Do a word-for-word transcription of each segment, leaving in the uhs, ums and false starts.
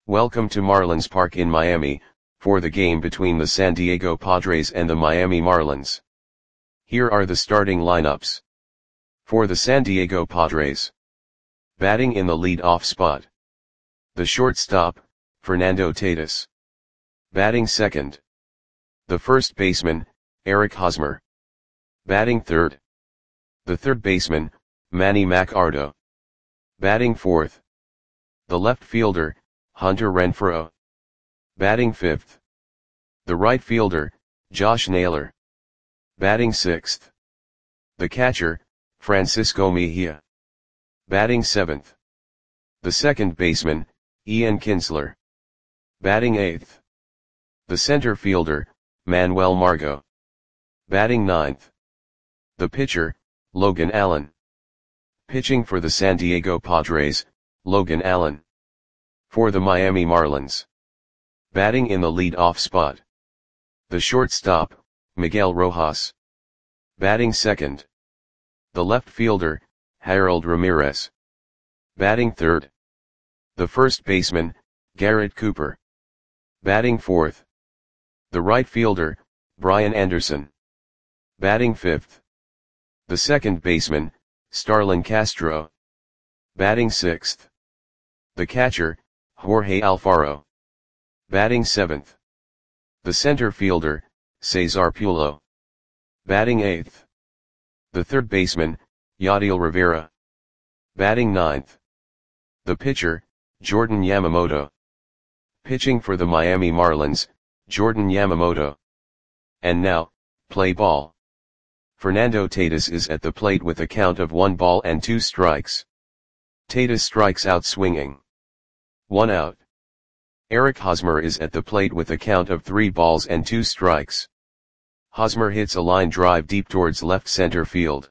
Welcome to Marlins Park in Miami, for the game between the San Diego Padres and the Miami Marlins. Here are the starting lineups. For the San Diego Padres. Batting in the lead-off spot. The shortstop, Fernando Tatis. Batting second. The first baseman, Eric Hosmer. Batting third. The third baseman, Manny Machado. Batting fourth. The left fielder, Hunter Renfroe. Batting fifth. The right fielder, Josh Naylor. Batting sixth. The catcher, Francisco Mejia. Batting seventh. The second baseman, Ian Kinsler. Batting eighth. The center fielder, Manuel Margot. Batting ninth. The pitcher, Logan Allen. Pitching for the San Diego Padres, Logan Allen. For the Miami Marlins. Batting in the lead-off spot. The shortstop, Miguel Rojas. Batting second. The left fielder, Harold Ramirez. Batting third. The first baseman, Garrett Cooper. Batting fourth. The right fielder, Brian Anderson. Batting fifth. The second baseman, Starlin Castro. Batting sixth. The catcher, Jorge Alfaro. Batting seventh. The center fielder, Cesar Pulo. Batting eighth. The third baseman, Yadiel Rivera. Batting ninth. The pitcher, Jordan Yamamoto. Pitching for the Miami Marlins, Jordan Yamamoto. And now, play ball. Fernando Tatis is at the plate with a count of one ball and two strikes. Tatis strikes out swinging. One out. Eric Hosmer is at the plate with a count of three balls and two strikes. Hosmer hits a line drive deep towards left center field.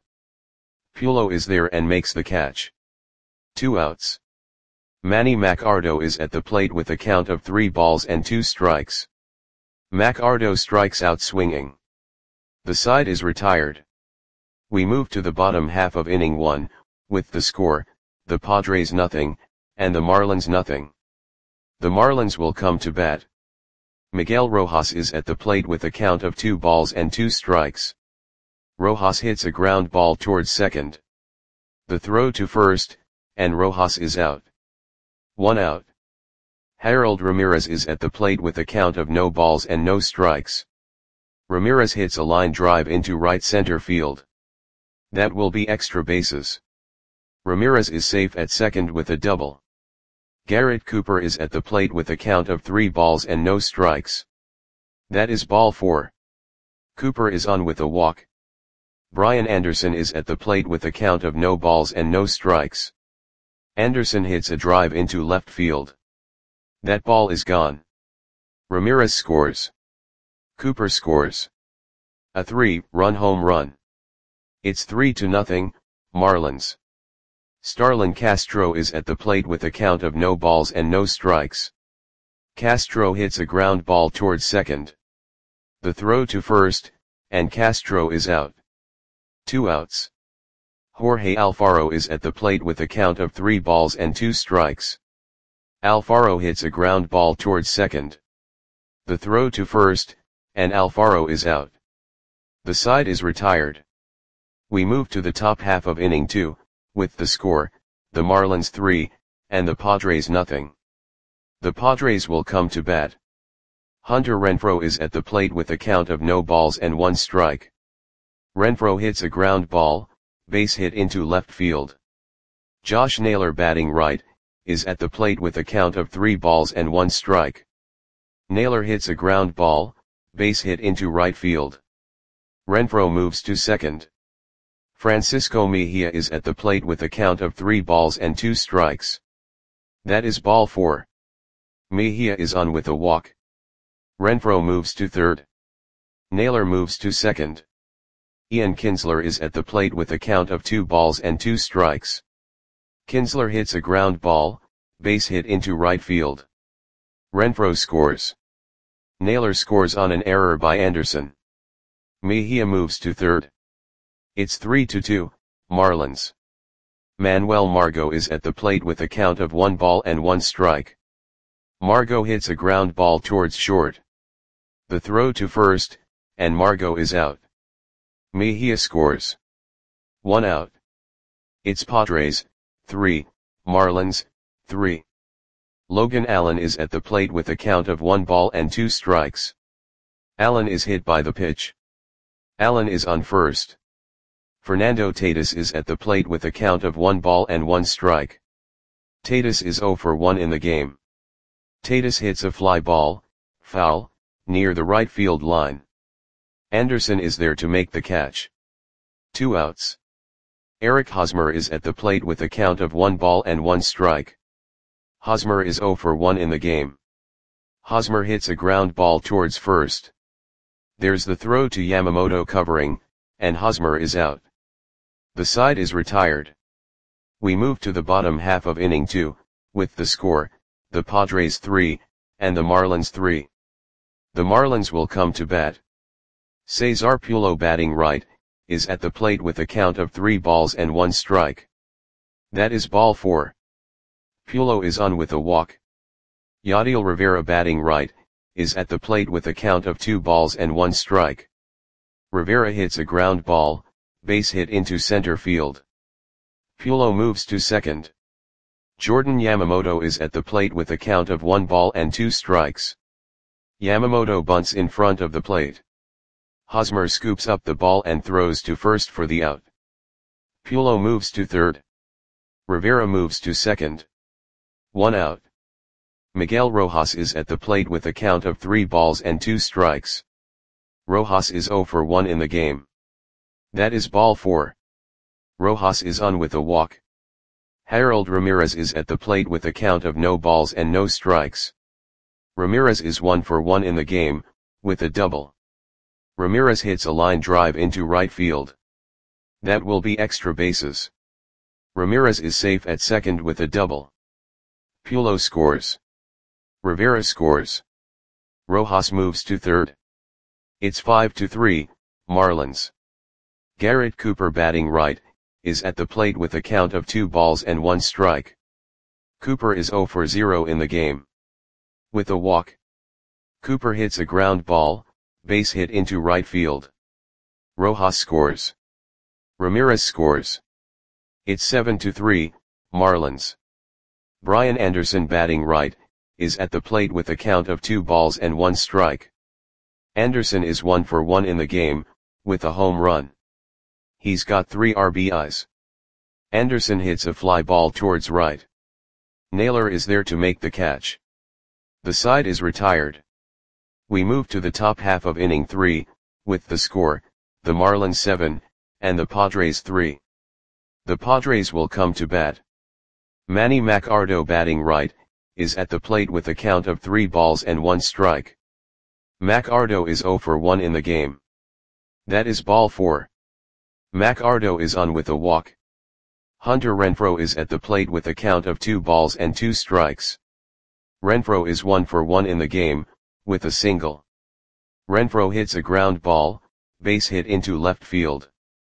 Pulo is there and makes the catch. Two outs. Manny Machado is at the plate with a count of three balls and two strikes. Machado strikes out swinging. The side is retired. We move to the bottom half of inning one, with the score, the Padres nothing, and the Marlins nothing. The Marlins will come to bat. Miguel Rojas is at the plate with a count of two balls and two strikes. Rojas hits a ground ball towards second. The throw to first, and Rojas is out. One out. Harold Ramirez is at the plate with a count of no balls and no strikes. Ramirez hits a line drive into right center field. That will be extra bases. Ramirez is safe at second with a double. Garrett Cooper is at the plate with a count of three balls and no strikes. That is ball four. Cooper is on with a walk. Brian Anderson is at the plate with a count of no balls and no strikes. Anderson hits a drive into left field. That ball is gone. Ramirez scores. Cooper scores. A three-run home run. It's three to nothing, Marlins. Starlin Castro is at the plate with a count of no balls and no strikes. Castro hits a ground ball towards second. The throw to first, and Castro is out. Two outs. Jorge Alfaro is at the plate with a count of three balls and two strikes. Alfaro hits a ground ball towards second. The throw to first, and Alfaro is out. The side is retired. We move to the top half of inning two, with the score, the Marlins three, and the Padres nothing. The Padres will come to bat. Hunter Renfroe is at the plate with a count of no balls and one strike. Renfroe hits a ground ball, base hit into left field. Josh Naylor, batting right, is at the plate with a count of three balls and one strike. Naylor hits a ground ball, base hit into right field. Renfroe moves to second. Francisco Mejia is at the plate with a count of three balls and two strikes. That is ball four. Mejia is on with a walk. Renfroe moves to third. Naylor moves to second. Ian Kinsler is at the plate with a count of two balls and two strikes. Kinsler hits a ground ball, base hit into right field. Renfroe scores. Naylor scores on an error by Anderson. Mejia moves to third. It's three to two, Marlins. Manuel Margot is at the plate with a count of one ball and one strike. Margot hits a ground ball towards short. The throw to first, and Margot is out. Mejia scores. One out. It's Padres, three, Marlins, three. Logan Allen is at the plate with a count of one ball and two strikes. Allen is hit by the pitch. Allen is on first. Fernando Tatis is at the plate with a count of one ball and one strike. Tatis is zero for one in the game. Tatis hits a fly ball, foul, near the right field line. Anderson is there to make the catch. Two outs. Eric Hosmer is at the plate with a count of one ball and one strike. Hosmer is zero for one in the game. Hosmer hits a ground ball towards first. There's the throw to Yamamoto covering, and Hosmer is out. The side is retired. We move to the bottom half of inning two, with the score, the Padres three, and the Marlins three. The Marlins will come to bat. Cesar Pulo batting right, is at the plate with a count of three balls and one strike. That is ball four. Pulo is on with a walk. Yadiel Rivera batting right, is at the plate with a count of two balls and one strike. Rivera hits a ground ball, base hit into center field. Pulo moves to second. Jordan Yamamoto is at the plate with a count of one ball and two strikes. Yamamoto bunts in front of the plate. Hosmer scoops up the ball and throws to first for the out. Pulo moves to third. Rivera moves to second. One out. Miguel Rojas is at the plate with a count of three balls and two strikes. Rojas is zero for one in the game. That is ball four. Rojas is on with a walk. Harold Ramirez is at the plate with a count of no balls and no strikes. Ramirez is one for one in the game, with a double. Ramirez hits a line drive into right field. That will be extra bases. Ramirez is safe at second with a double. Pulo scores. Rivera scores. Rojas moves to third. It's five to three, Marlins. Garrett Cooper batting right, is at the plate with a count of two balls and one strike. Cooper is zero for zero in the game. With a walk. Cooper hits a ground ball, base hit into right field. Rojas scores. Ramirez scores. It's seven to three, Marlins. Brian Anderson batting right, is at the plate with a count of two balls and one strike. Anderson is one for one in the game, with a home run. He's got three R B Is. Anderson hits a fly ball towards right. Naylor is there to make the catch. The side is retired. We move to the top half of inning three, with the score, the Marlins seven, and the Padres three. The Padres will come to bat. Manny Machado batting right, is at the plate with a count of three balls and one strike. Machado is zero for one in the game. That is ball four. Machado is on with a walk. Hunter Renfroe is at the plate with a count of two balls and two strikes. Renfroe is one for one in the game, with a single. Renfroe hits a ground ball, base hit into left field.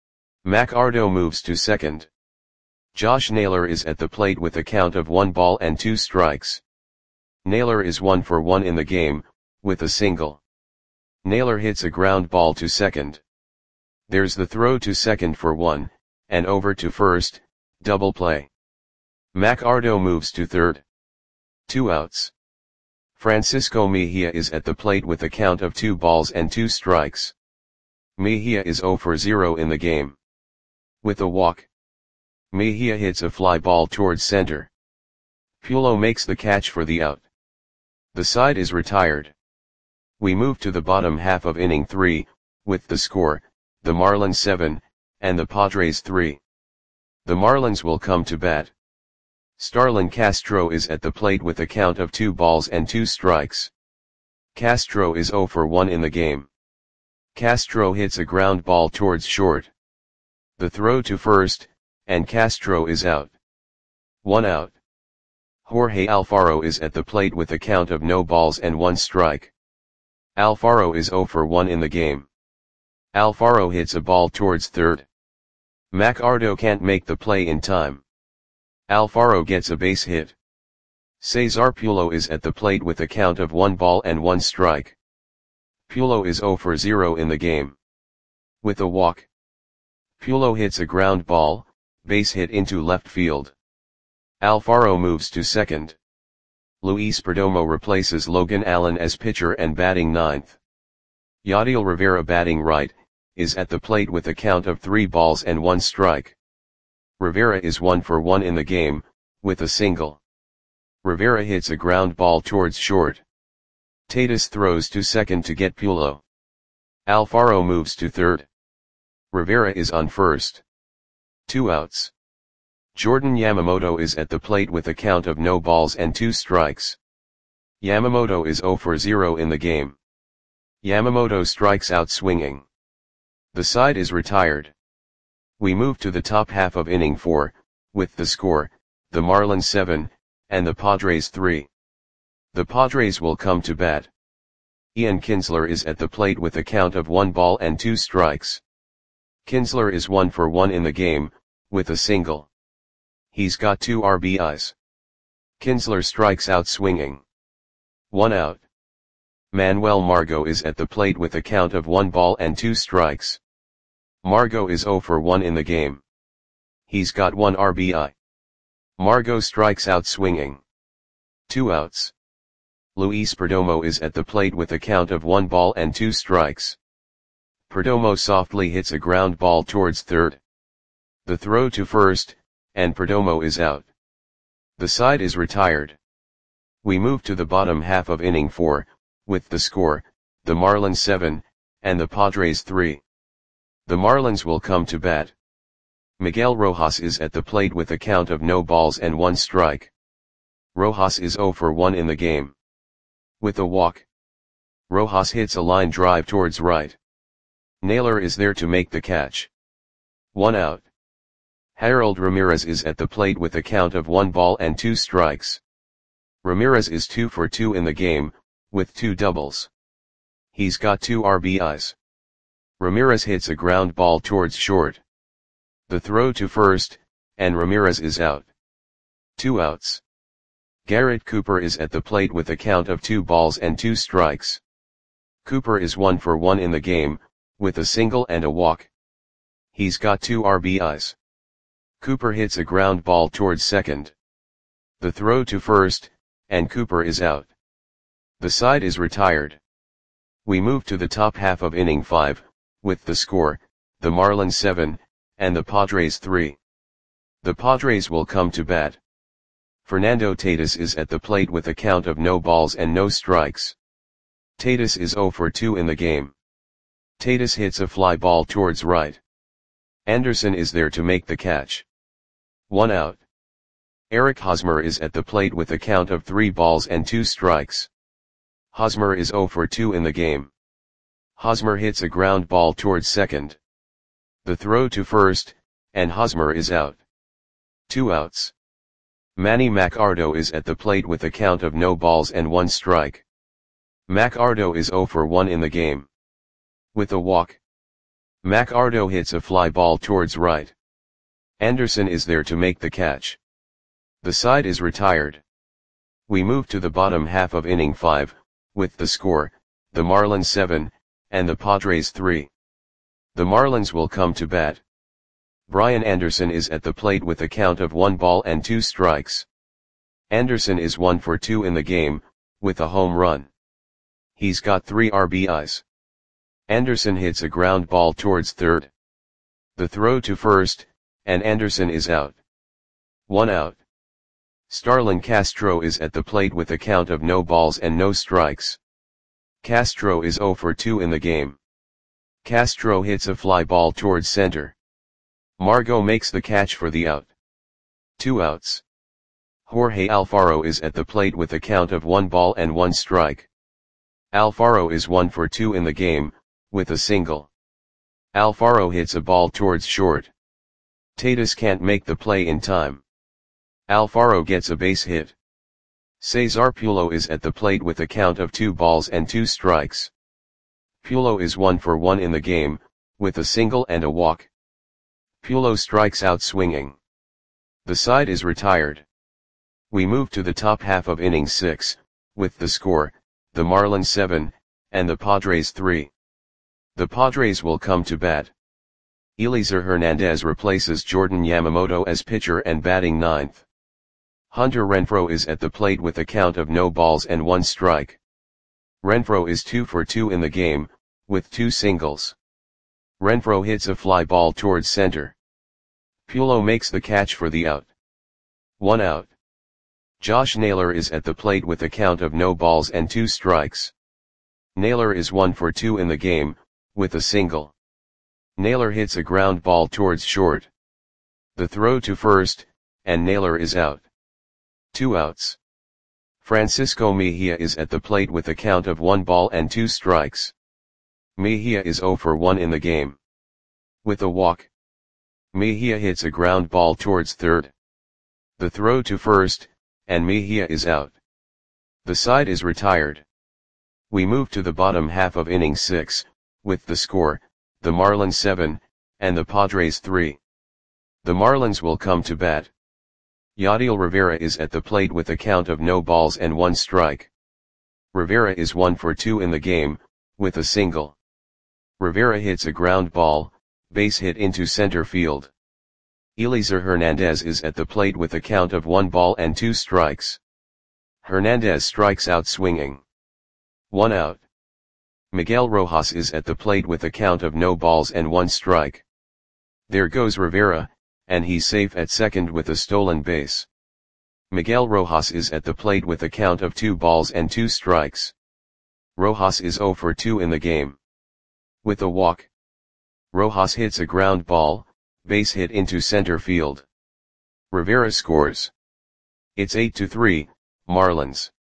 Machado moves to second. Josh Naylor is at the plate with a count of one ball and two strikes. Naylor is one for one in the game, with a single. Naylor hits a ground ball to second. There's the throw to second for one, and over to first, double play. Machado moves to third. Two outs. Francisco Mejia is at the plate with a count of two balls and two strikes. Mejia is zero for zero in the game. With a walk. Mejia hits a fly ball towards center. Pulo makes the catch for the out. The side is retired. We move to the bottom half of inning three, with the score, the Marlins seven, and the Padres three. The Marlins will come to bat. Starlin Castro is at the plate with a count of two balls and two strikes. Castro is zero for one in the game. Castro hits a ground ball towards short. The throw to first, and Castro is out. One out. Jorge Alfaro is at the plate with a count of no balls and one strike. Alfaro is zero for one in the game. Alfaro hits a ball towards third. Machado can't make the play in time. Alfaro gets a base hit. Cesar Pulo is at the plate with a count of one ball and one strike. Pulo is zero for zero in the game. With a walk, Pulo hits a ground ball, base hit into left field. Alfaro moves to second. Luis Perdomo replaces Logan Allen as pitcher and batting ninth. Yadiel Rivera, batting right, is at the plate with a count of three balls and one strike. Rivera is one for one in the game, with a single. Rivera hits a ground ball towards short. Tatis throws to second to get Pulo. Alfaro moves to third. Rivera is on first. Two outs. Jordan Yamamoto is at the plate with a count of no balls and two strikes. Yamamoto is zero for zero in the game. Yamamoto strikes out swinging. The side is retired. We move to the top half of inning four, with the score, the Marlins seven, and the Padres three. The Padres will come to bat. Ian Kinsler is at the plate with a count of one ball and two strikes. Kinsler is one for one in the game, with a single. He's got two R B Is. Kinsler strikes out swinging. One out. Manuel Margot is at the plate with a count of one ball and two strikes. Margot is zero for one in the game. He's got one R B I. Margot strikes out swinging. Two outs. Luis Perdomo is at the plate with a count of one ball and two strikes. Perdomo softly hits a ground ball towards third. The throw to first, and Perdomo is out. The side is retired. We move to the bottom half of inning four, with the score, the Marlins seven, and the Padres three. The Marlins will come to bat. Miguel Rojas is at the plate with a count of no balls and one strike. Rojas is zero for one in the game. With a walk, Rojas hits a line drive towards right. Naylor is there to make the catch. One out. Harold Ramirez is at the plate with a count of one ball and two strikes. Ramirez is two for two in the game, with two doubles. He's got two R B Is. Ramirez hits a ground ball towards short. The throw to first, and Ramirez is out. Two outs. Garrett Cooper is at the plate with a count of two balls and two strikes. Cooper is one for one in the game, with a single and a walk. He's got two R B Is. Cooper hits a ground ball towards second. The throw to first, and Cooper is out. The side is retired. We move to the top half of inning five, with the score, the Marlins seven, and the Padres three. The Padres will come to bat. Fernando Tatis is at the plate with a count of no balls and no strikes. Tatis is zero for two in the game. Tatis hits a fly ball towards right. Anderson is there to make the catch. One out. Eric Hosmer is at the plate with a count of three balls and two strikes. Hosmer is zero for two in the game. Hosmer hits a ground ball towards second. The throw to first, and Hosmer is out. Two outs. Manny Machado is at the plate with a count of no balls and one strike. Machado is zero for one in the game. With a walk, Machado hits a fly ball towards right. Anderson is there to make the catch. The side is retired. We move to the bottom half of inning five, with the score, the Marlins seven, and the Padres three. The Marlins will come to bat. Brian Anderson is at the plate with a count of one ball and two strikes. Anderson is one for two in the game, with a home run. He's got three R B Is. Anderson hits a ground ball towards third. The throw to first, and Anderson is out. One out. Starlin Castro is at the plate with a count of no balls and no strikes. Castro is zero for two in the game. Castro hits a fly ball towards center. Margot makes the catch for the out. Two outs. Jorge Alfaro is at the plate with a count of one ball and one strike. Alfaro is one for two in the game, with a single. Alfaro hits a ball towards short. Tatis can't make the play in time. Alfaro gets a base hit. Cesar Pulo is at the plate with a count of two balls and two strikes. Pulo is one for one in the game, with a single and a walk. Pulo strikes out swinging. The side is retired. We move to the top half of inning six, with the score, the Marlins seven, and the Padres three. The Padres will come to bat. Eliezer Hernandez replaces Jordan Yamamoto as pitcher and batting ninth. Hunter Renfroe is at the plate with a count of no balls and one strike. Renfroe is two for two in the game, with two singles. Renfroe hits a fly ball towards center. Pulo makes the catch for the out. One out. Josh Naylor is at the plate with a count of no balls and two strikes. Naylor is one for two in the game, with a single. Naylor hits a ground ball towards short. The throw to first, and Naylor is out. Two outs. Francisco Mejia is at the plate with a count of one ball and two strikes. Mejia is zero for one in the game. With a walk. Mejia hits a ground ball towards third. The throw to first, and Mejia is out. The side is retired. We move to the bottom half of inning six, with the score, the Marlins seven, and the Padres three. The Marlins will come to bat. Yadiel Rivera is at the plate with a count of no balls and one strike. Rivera is one for two in the game, with a single. Rivera hits a ground ball, base hit into center field. Eliezer Hernandez is at the plate with a count of one ball and two strikes. Hernandez strikes out swinging. One out. Miguel Rojas is at the plate with a count of no balls and one strike. There goes Rivera, and he's safe at second with a stolen base. Miguel Rojas is at the plate with a count of two balls and two strikes. Rojas is zero for two in the game. With a walk. Rojas hits a ground ball, base hit into center field. Rivera scores. It's eight to three, Marlins.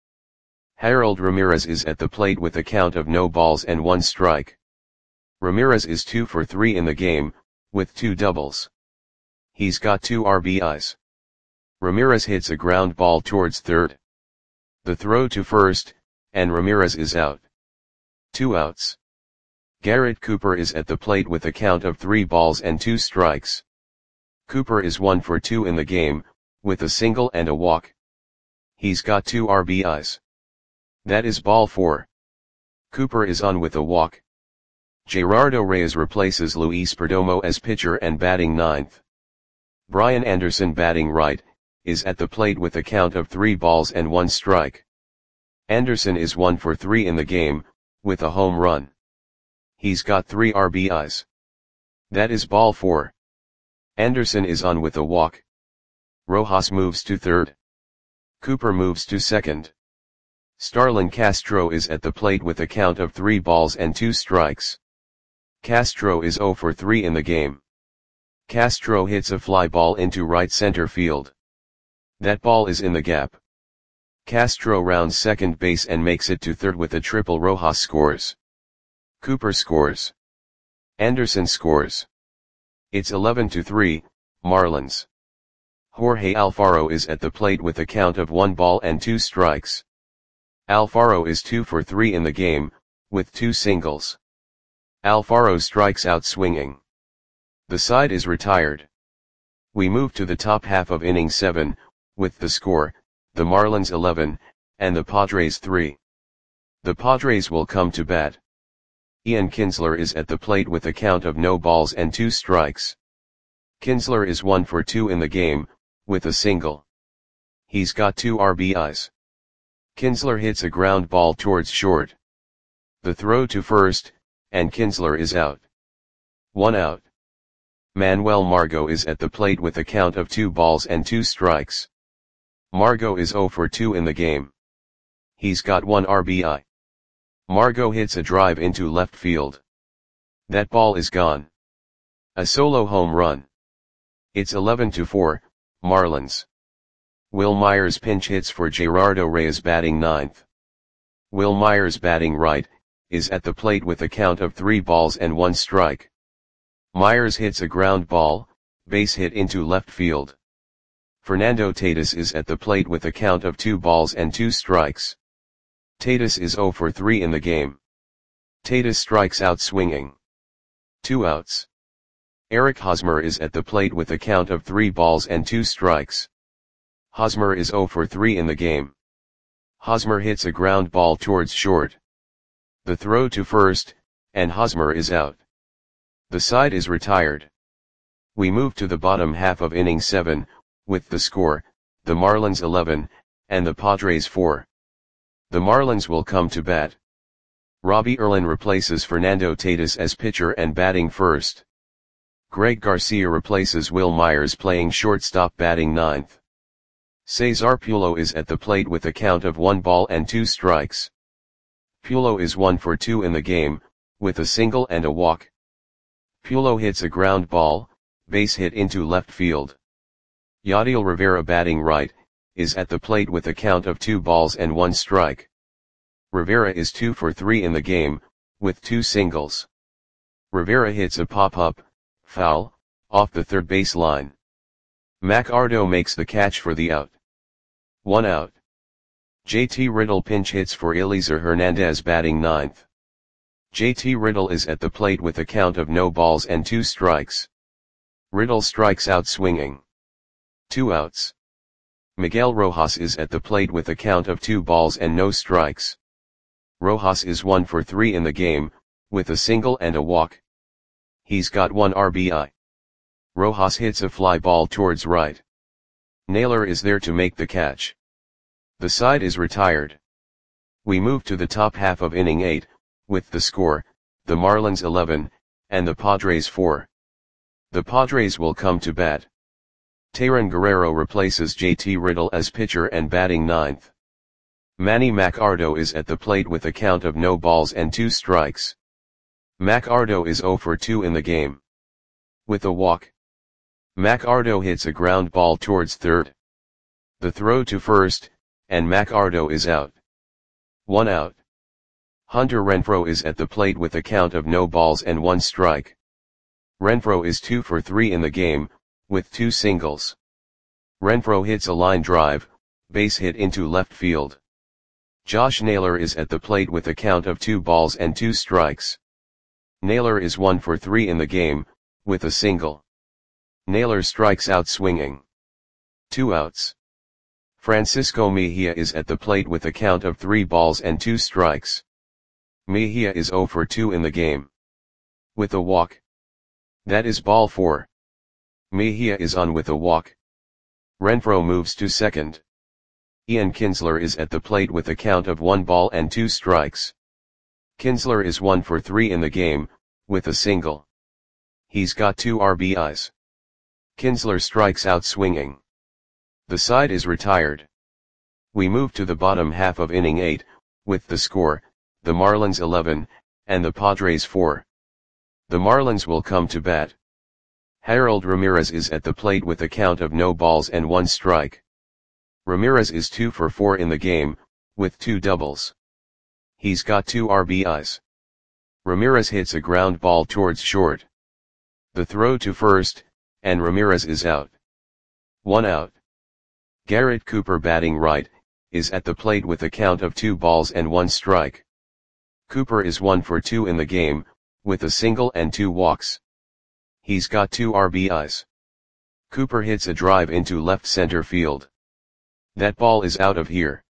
Harold Ramirez is at the plate with a count of no balls and one strike. Ramirez is two for three in the game, with two doubles. He's got two R B Is. Ramirez hits a ground ball towards third. The throw to first, and Ramirez is out. Two outs. Garrett Cooper is at the plate with a count of three balls and two strikes. Cooper is one for two in the game, with a single and a walk. He's got two R B Is. That is ball four. Cooper is on with a walk. Gerardo Reyes replaces Luis Perdomo as pitcher and batting ninth. Brian Anderson, batting right, is at the plate with a count of three balls and one strike. Anderson is one for three in the game, with a home run. He's got three R B Is. That is ball four. Anderson is on with a walk. Rojas moves to third. Cooper moves to second. Starlin Castro is at the plate with a count of three balls and two strikes. Castro is zero for three in the game. Castro hits a fly ball into right center field. That ball is in the gap. Castro rounds second base and makes it to third with a triple. Rojas scores. Cooper scores. Anderson scores. It's eleven to three, Marlins. Jorge Alfaro is at the plate with a count of one ball and two strikes. Alfaro is two for three in the game, with two singles. Alfaro strikes out swinging. The side is retired. We move to the top half of inning seven, with the score, the Marlins eleven, and the Padres three. The Padres will come to bat. Ian Kinsler is at the plate with a count of no balls and two strikes. Kinsler is one for two in the game, with a single. He's got two R B Is. Kinsler hits a ground ball towards short. The throw to first, and Kinsler is out. One out. Manuel Margot is at the plate with a count of two balls and two strikes. Margot is zero for two in the game. He's got one R B I. Margot hits a drive into left field. That ball is gone. A solo home run. It's eleven to four, Marlins. Will Myers pinch hits for Gerardo Reyes, batting ninth. Will Myers, batting right, is at the plate with a count of three balls and one strike. Myers hits a ground ball, base hit into left field. Fernando Tatis is at the plate with a count of two balls and two strikes. Tatis is zero for three in the game. Tatis strikes out swinging. Two outs. Eric Hosmer is at the plate with a count of three balls and two strikes. Hosmer is zero for three in the game. Hosmer hits a ground ball towards short. The throw to first, and Hosmer is out. The side is retired. We move to the bottom half of inning seven, with the score, the Marlins eleven, and the Padres four. The Marlins will come to bat. Robbie Erlin replaces Fernando Tatis as pitcher and batting first. Greg Garcia replaces Will Myers playing shortstop batting ninth. Cesar Pulo is at the plate with a count of one ball and two strikes. Pulo is one for two in the game, with a single and a walk. Pulo hits a ground ball, base hit into left field. Yadiel Rivera batting right, is at the plate with a count of two balls and one strike. Rivera is two for three in the game, with two singles. Rivera hits a pop-up, foul, off the third base line. McArdo makes the catch for the out. One out. J T Riddle pinch hits for Eliezer Hernandez batting ninth. J T Riddle is at the plate with a count of no balls and two strikes. Riddle strikes out swinging. Two outs. Miguel Rojas is at the plate with a count of two balls and no strikes. Rojas is one for three in the game, with a single and a walk. He's got one R B I. Rojas hits a fly ball towards right. Naylor is there to make the catch. The side is retired. We move to the top half of inning eight, with the score, the Marlins eleven, and the Padres four. The Padres will come to bat. Tayron Guerrero replaces J T Riddle as pitcher and batting ninth. Manny McArdo is at the plate with a count of no balls and two strikes. McArdo is zero for two in the game. With a walk. McArdo hits a ground ball towards third. The throw to first, and McArdo is out. One out. Hunter Renfroe is at the plate with a count of no balls and one strike. Renfroe is two for three in the game, with two singles. Renfroe hits a line drive, base hit into left field. Josh Naylor is at the plate with a count of two balls and two strikes. Naylor is one for three in the game, with a single. Naylor strikes out swinging. Two outs. Francisco Mejia is at the plate with a count of three balls and two strikes. Mejia is zero for two in the game. With a walk. That is ball four. Mejia is on with a walk. Renfroe moves to second. Ian Kinsler is at the plate with a count of one ball and two strikes. Kinsler is one for three in the game, with a single. He's got two R B Is. Kinsler strikes out swinging. The side is retired. We move to the bottom half of inning eight, with the score, the Marlins eleven, and the Padres four. The Marlins will come to bat. Harold Ramirez is at the plate with a count of no balls and one strike. Ramirez is two for four in the game, with two doubles. He's got two R B Is. Ramirez hits a ground ball towards short. The throw to first, and Ramirez is out. One out. Garrett Cooper batting right, is at the plate with a count of two balls and one strike. Cooper is one for two in the game, with a single and two walks. He's got two R B Is. Cooper hits a drive into left center field. That ball is out of here.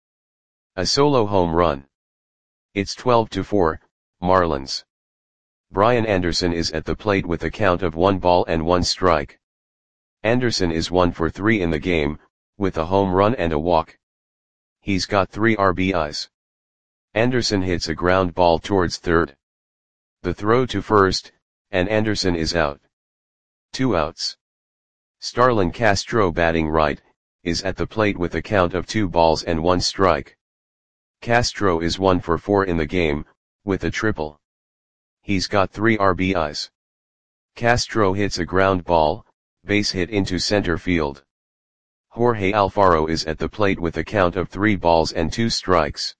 A solo home run. It's twelve to four, Marlins. Brian Anderson is at the plate with a count of one ball and one strike. Anderson is one for three in the game, with a home run and a walk. He's got three R B Is. Anderson hits a ground ball towards third. The throw to first, and Anderson is out. Two outs. Starlin Castro batting right, is at the plate with a count of two balls and one strike. Castro is one for four in the game, with a triple. He's got three R B Is. Castro hits a ground ball, base hit into center field. Jorge Alfaro is at the plate with a count of three balls and two strikes.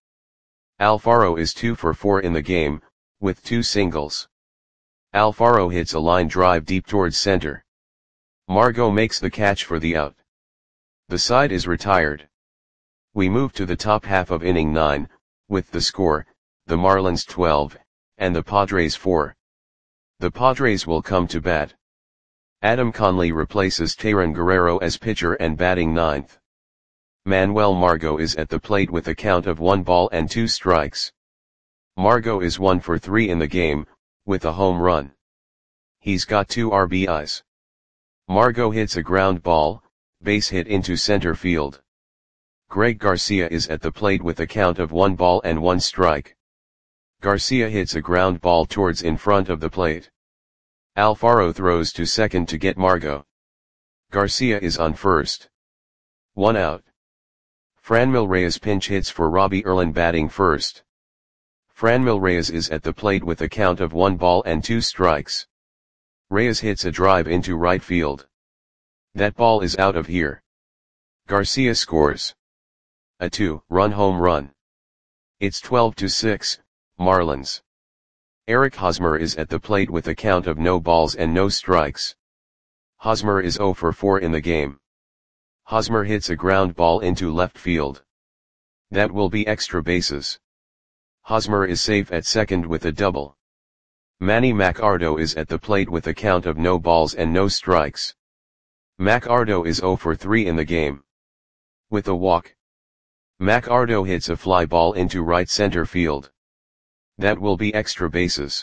Alfaro is two for four in the game, with two singles. Alfaro hits a line drive deep towards center. Margot makes the catch for the out. The side is retired. We move to the top half of inning nine, with the score, the Marlins twelve, and the Padres four. The Padres will come to bat. Adam Conley replaces Tayron Guerrero as pitcher and batting ninth. Manuel Margot is at the plate with a count of one ball and two strikes. Margot is one for three in the game, with a home run. He's got two R B Is. Margot hits a ground ball, base hit into center field. Greg Garcia is at the plate with a count of one ball and one strike. Garcia hits a ground ball towards in front of the plate. Alfaro throws to second to get Margot. Garcia is on first. One out. Franmil Reyes pinch hits for Robbie Erlin batting first. Franmil Reyes is at the plate with a count of one ball and two strikes. Reyes hits a drive into right field. That ball is out of here. Garcia scores a two-run home run. It's twelve to six, Marlins. Eric Hosmer is at the plate with a count of no balls and no strikes. Hosmer is zero for four in the game. Hosmer hits a ground ball into left field. That will be extra bases. Hosmer is safe at second with a double. Manny Macardo is at the plate with a count of no balls and no strikes. Macardo is zero for three in the game. With a walk. Macardo hits a fly ball into right center field. That will be extra bases.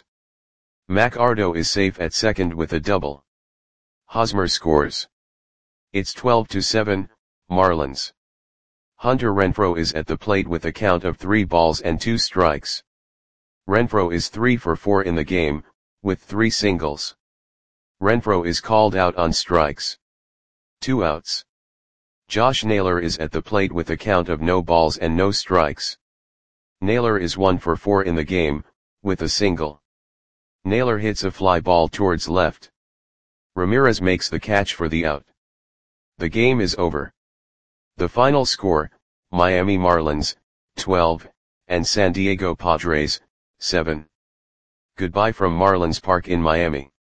Macardo is safe at second with a double. Hosmer scores. It's twelve to seven, Marlins. Hunter Renfroe is at the plate with a count of three balls and two strikes. Renfroe is three for four in the game, with three singles. Renfroe is called out on strikes. Two outs. Josh Naylor is at the plate with a count of no balls and no strikes. Naylor is one for four in the game, with a single. Naylor hits a fly ball towards left. Ramirez makes the catch for the out. The game is over. The final score, Miami Marlins, twelve, and San Diego Padres, seven. Goodbye from Marlins Park in Miami.